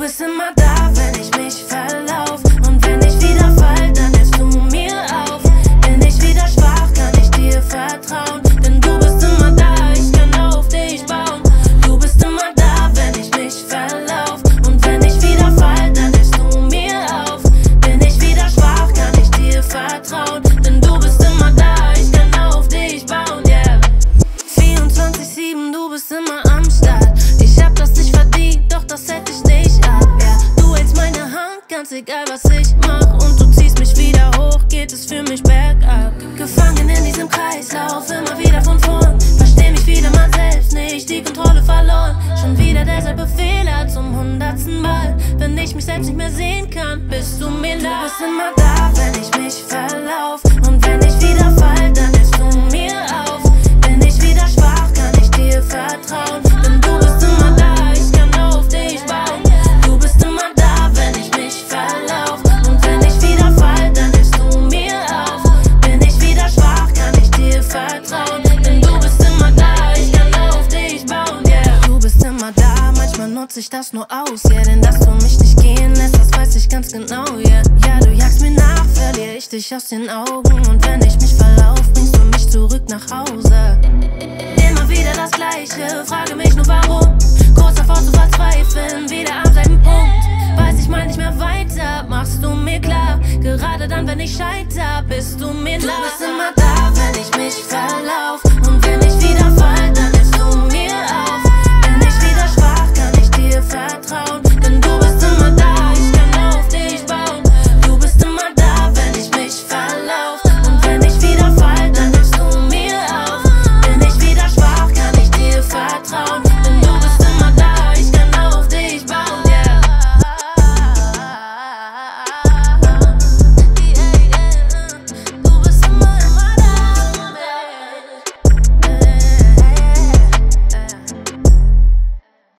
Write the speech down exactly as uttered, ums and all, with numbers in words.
bist immer da, wenn ich mich verlauf. Und wenn ich wieder fall, dann hilfst du mir auf. Bin ich wieder schwach, kann ich dir vertrauen. Denn du bist immer da, ich kann auf dich bauen. Du bist immer da, wenn ich mich verlauf. Und wenn ich wieder fall, dann hilfst du mir auf. Bin ich wieder schwach, kann ich dir vertrauen. Denn du bist immer da, ich kann auf dich bauen, yeah. vierundzwanzig sieben, du bist immer am Start. Ich hab das nicht verdient, doch das hätte ich nicht ab, yeah. Du hältst meine Hand, ganz egal was ich mach. Und du ziehst mich wieder hoch, geht es für mich bergab. Gefangen in diesem Kreislauf, immer wieder von vorn. Versteh mich wieder mal selbst nicht, die Kontrolle verloren. Schon wieder derselbe Fehler zum hundertsten Mal. Wenn ich mich selbst nicht mehr sehen kann, bist du mir nah. Du bist immer da, wenn ich mich verlauf. Und wenn ich wieder fall, dann hilfst du mir auf. Bin ich wieder schwach, kann ich dir vertrauen. Denn du bist immer da, ich kann auf dich bauen. Du bist immer da, wenn ich mich verlauf. Und wenn ich wieder fall, dann hilfst du mir auf. Bin ich wieder schwach, kann ich dir vertrauen. Denn du bist immer da, ich kann auf dich bauen, yeah. Du bist immer da, manchmal nutze ich das nur aus, yeah. Denn dass du mich nicht gehen lässt, das weiß ich ganz genau, yeah. Ja, du jagst mir nach, verliere ich dich aus den Augen. Und wenn ich mich verlauf, bringst du mich zurück nach Hause. Immer wieder das Gleiche, frage mich nur warum. Kurz davor zu verzweifeln, wieder am selben Punkt. Weiß ich mal nicht mehr weiter, machst du mir klar. Gerade dann, wenn ich scheiter, bist du mir nah. Du bist immer da, wenn ich mich verlauf.